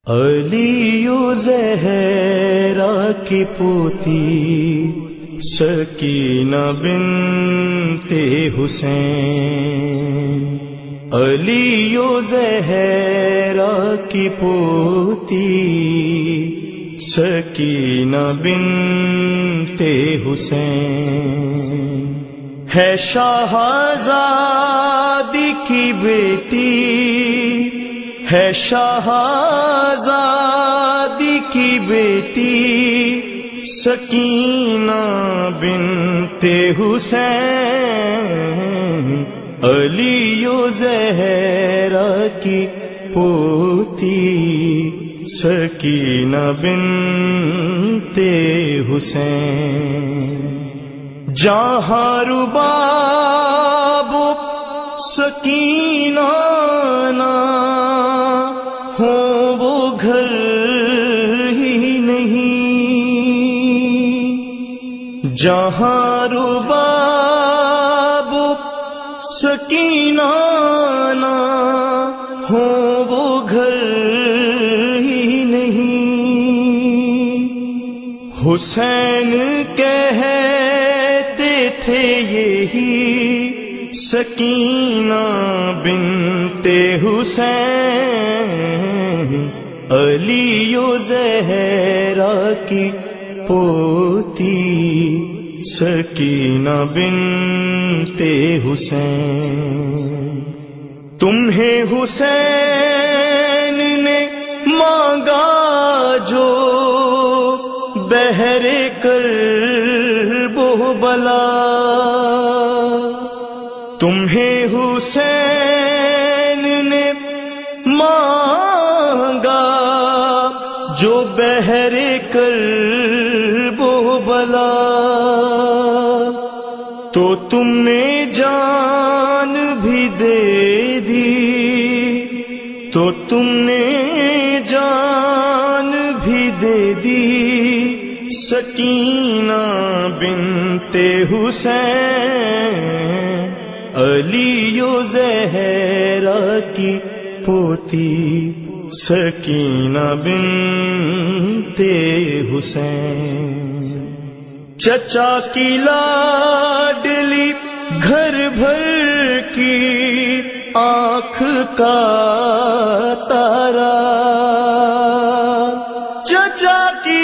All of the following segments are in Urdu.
علی و زہرا کی پوتی سکینہ بنت حسین، علی و زہرا کی پوتی سکینہ بنت حسین، ہے شاہزادی کی بیٹی، ہے شاہزادی کی بیٹی سکینہ بنت حسین، علی و زہرا کی پوتی سکینہ بنت حسین، جہاں رباب سکینہ نہ ہو وہ گھر ہی نہیں، جہاں رباب سکینہ نہ ہو وہ گھر ہی نہیں، حسین کہتے تھے یہی سکینہ بنت حسین، علی و زہرا کی پوتی سکینہ بنت حسین، تمہیں حسین نے مانگا جو بہر کرب و بلا، تمہیں حسین نے مانگا جو بہر کرب و بلا، تو تم نے جان بھی دے دی، تو تم نے جان بھی دے دی سکینہ بنت حسین، علی و زہرا کی پوتی سکینہ بنت حسین، چچا کی لاڈلی گھر بھر کی آنکھ کا تارا، چچا کی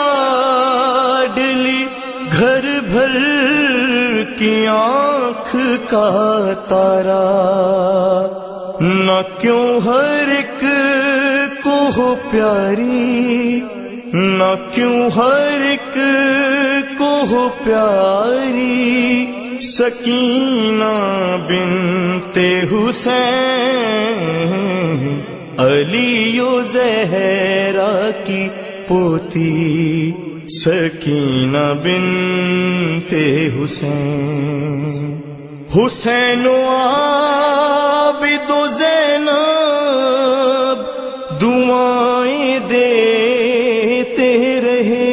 لاڈلی گھر بھر کی آنکھ کا تارا، نہ کیوں ہر ایک کو ہو پیاری، نہ کیوں ہر ایک کو ہو پیاری سکینہ بنت حسین، علی و زہرا کی پوتی سکینہ بنت حسین، حسین و عابد و زینب دعائیں دیتے رہے،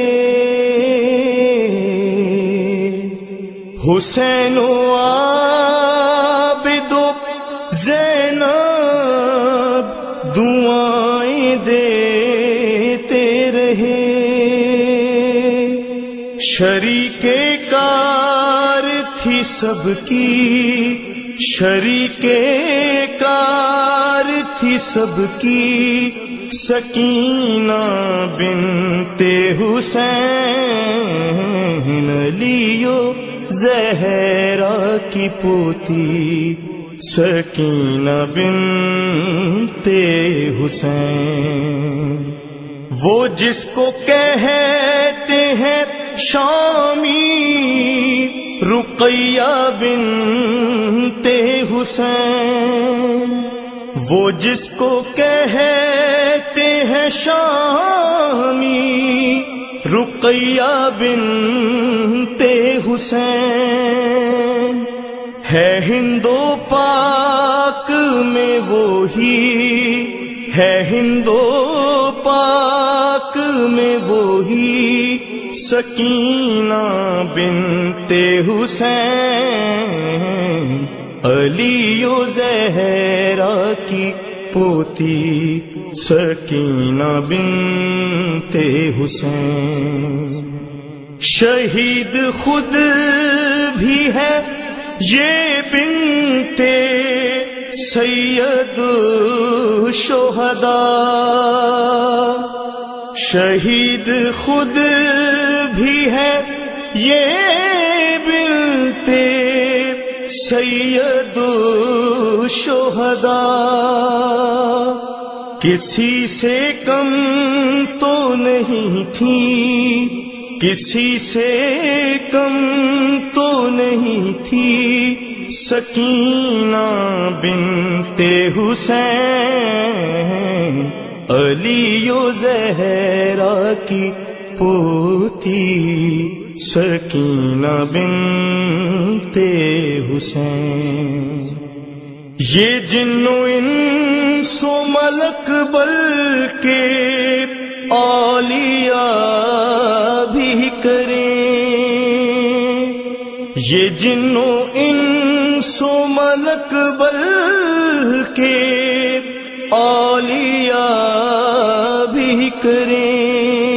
حسین و عابد و زینب دعائیں دیتے رہے، شریک کار تھی سب کی، شریک کار تھی سب کی سکینہ بنت حسین، علی و زہرا کی پوتی سکینہ بنت حسین، وہ جس کو کہتے ہیں شامی رقیہ بنت حسین، وہ جس کو کہتے ہیں شامی رقیہ بنت حسین، ہے ہند و پاک میں وہی، ہے ہند و پاک میں وہی سکینہ بنت حسین، علی و زہرا کی پوتی سکینہ بنت حسین. شہید خود بھی ہے یہ بنت سید الشہداء. شہید خود بھی ہے یہ بنت سید الشہداء. کسی سے کم تو نہیں تھی، کسی سے کم تو نہیں تھی، سکینہ بنت حسین. علی و زہرا کی پوتی سکینہ بنت حسین. یہ جن و انس و ملک بلکہ اولیاء بھی کریں، یہ جن و انس و ملک بلکہ اولیاء بھی کریں.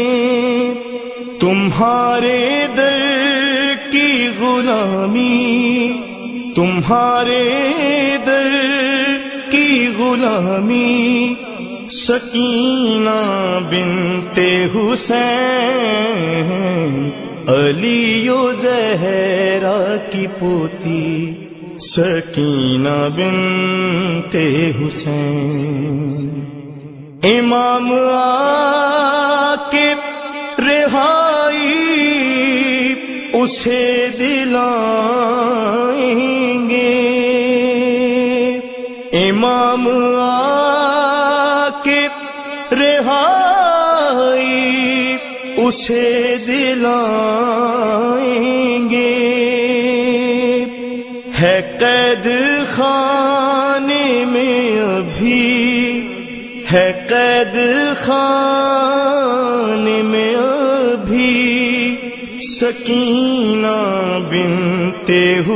تمہارے در کی غلامی، تمہارے در کی غلامی، سکینہ بنت حسین. علی و زہرا کی پوتی سکینہ بنت حسین. امام آ کے رہائی اسے دلائیں گے، امام آ کے رہائی اسے دلائیں گے. ہے قید خانے میں ابھی، ہے قید خانے میں ابھی، سکینہ بنت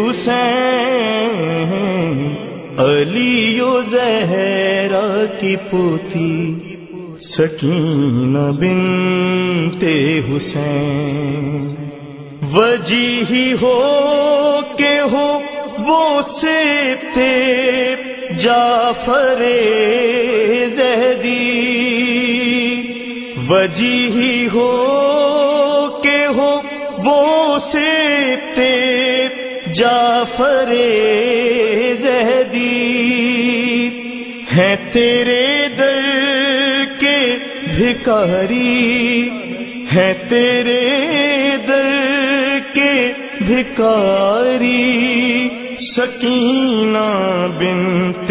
حسین. علی و زہرا کی پوتی سکینہ بنت حسین. وجیہی ہو کہ ہو وہ سبط جعفر زہدی، وجیہی ہو کہ ہو وہ سبط جعفر زہدی. ہیں تیرے در کے بھکاری، ہیں تیرے در کے بھکاری، سکینہ بنت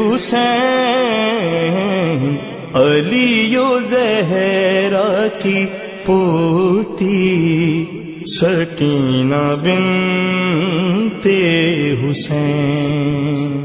حسین. علی و زہرا کی پوتی سکینہ بنت حسین.